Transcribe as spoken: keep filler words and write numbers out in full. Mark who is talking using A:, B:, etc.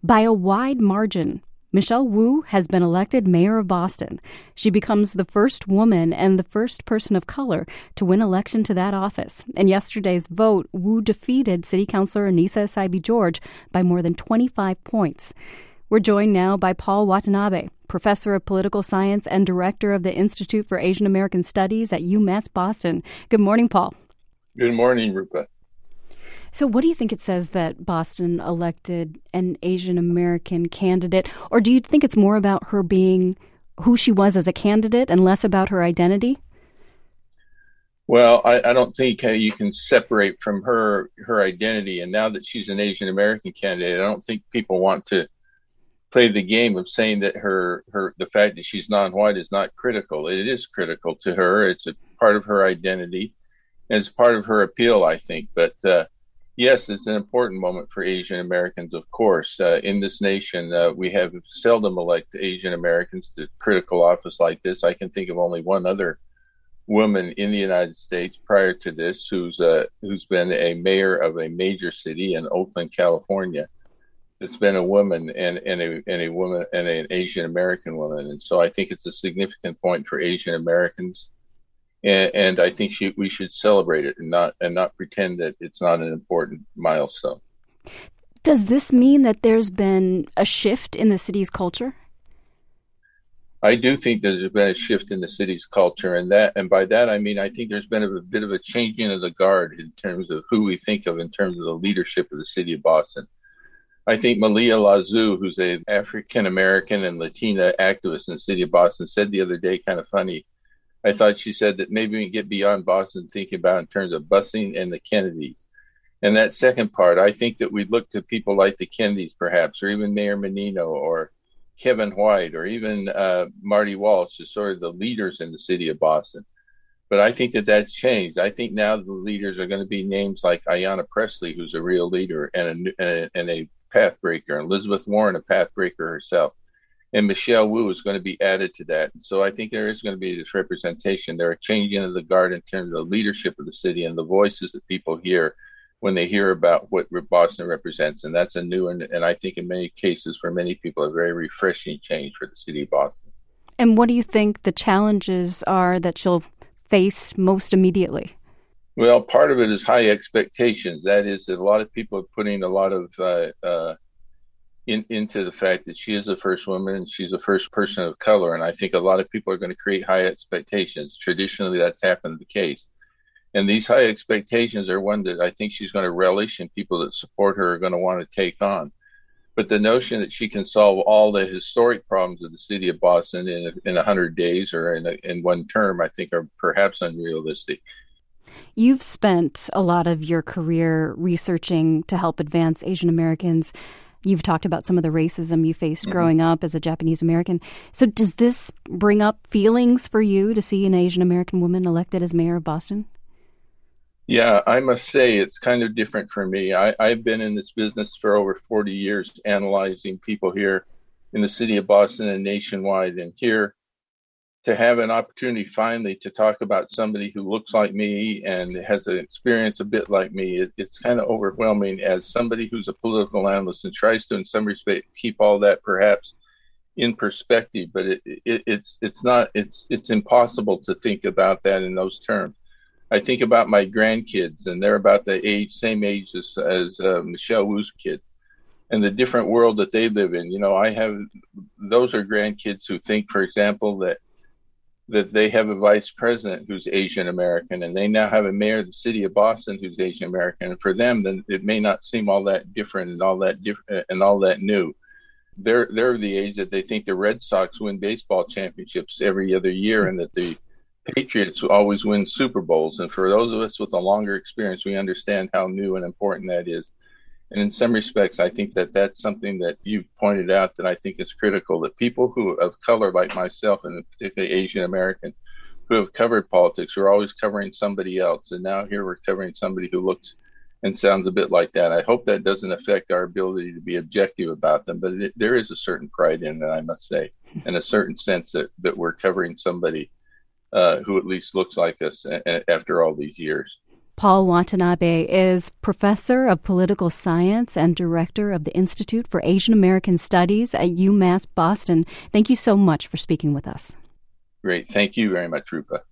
A: By a wide margin, Michelle Wu has been elected mayor of Boston. She becomes the first woman and the first person of color to win election to that office. In yesterday's vote, Wu defeated City Councilor Annissa Essaibi-George by more than twenty-five points. We're joined now by Paul Watanabe, professor of political science and director of the Institute for Asian American Studies at UMass Boston. Good morning, Paul.
B: Good morning, Rupa.
A: So what do you think it says that Boston elected an Asian American candidate? Or do you think it's more about her being who she was as a candidate and less about her identity?
B: Well, I, I don't think uh, you can separate from her her identity. And now that she's an Asian American candidate, I don't think people want to play the game of saying that her her the fact that she's non-white is not critical. It is critical to her. It's a part of her identity, and it's part of her appeal, I think. But uh, yes, it's an important moment for Asian Americans, of course. Uh, in this nation, uh, we have seldom elected Asian Americans to critical office like this. I can think of only one other woman in the United States prior to this who's uh, who's been a mayor of a major city in Oakland, California. It's been a woman and, and a and a woman and an Asian American woman, and so I think it's a significant point for Asian Americans, and, and I think she, we should celebrate it and not and not pretend that it's not an important milestone.
A: Does this mean that there's been a shift in the city's culture?
B: I do think that there's been a shift in the city's culture, and that and by that I mean I think there's been a, a bit of a changing of the guard in terms of who we think of in terms of the leadership of the city of Boston. I think Malia Lazu, who's an African-American and Latina activist in the city of Boston, said the other day, kind of funny, I thought she said that maybe we can get beyond Boston thinking about in terms of busing and the Kennedys. And that second part, I think that we look to people like the Kennedys, perhaps, or even Mayor Menino or Kevin White or even uh, Marty Walsh as sort of the leaders in the city of Boston. But I think that that's changed. I think now the leaders are going to be names like Ayanna Pressley, who's a real leader and a, and a pathbreaker, Elizabeth Warren, a pathbreaker herself, and Michelle Wu is going to be added to that. And so I think there is going to be this representation. There are changing of the guard in terms of the leadership of the city and the voices that people hear when they hear about what Boston represents. And that's a new and, and I think in many cases for many people a very refreshing change for the city of Boston.
A: And what do you think the challenges are that she'll face most immediately?
B: Well, part of it is high expectations. That is that a lot of people are putting a lot of uh, uh, in, into the fact that she is the first woman and she's the first person of color. And I think a lot of people are going to create high expectations. Traditionally, that's happened the case. And these high expectations are one that I think she's going to relish and people that support her are going to want to take on. But the notion that she can solve all the historic problems of the city of Boston in in one hundred days or in, a, in one term, I think are perhaps unrealistic.
A: You've spent a lot of your career researching to help advance Asian Americans. You've talked about some of the racism you faced mm-hmm. growing up as a Japanese American. So does this bring up feelings for you to see an Asian American woman elected as mayor of Boston?
B: Yeah, I must say it's kind of different for me. I, I've been in this business for over forty years, analyzing people here in the city of Boston and nationwide. And here, to have an opportunity finally to talk about somebody who looks like me and has an experience a bit like me, it, it's kind of overwhelming as somebody who's a political analyst and tries to, in some respect, keep all that perhaps in perspective. But it, it, it's it's not it's it's impossible to think about that in those terms. I think about my grandkids, and they're about the age, same age as, as uh, Michelle Wu's kids, and the different world that they live in. You know, I have those are grandkids who think, for example, that. that they have a vice president who's Asian American, and they now have a mayor of the city of Boston who's Asian American. And for them, then it may not seem all that different and all that different and all that new. They're they're the age that they think the Red Sox win baseball championships every other year, and that the Patriots always win Super Bowls. And for those of us with a longer experience, we understand how new and important that is. And in some respects, I think that that's something that you've pointed out that I think is critical, that people who of color like myself, and particularly Asian American, who have covered politics, are always covering somebody else. And now here we're covering somebody who looks and sounds a bit like that. I hope that doesn't affect our ability to be objective about them, but it, there is a certain pride in it, I must say, and a certain sense that, that we're covering somebody uh, who at least looks like us a, a, after all these years.
A: Paul Watanabe is professor of political science and director of the Institute for Asian American Studies at UMass Boston. Thank you so much for speaking with us.
B: Great. Thank you very much, Rupa.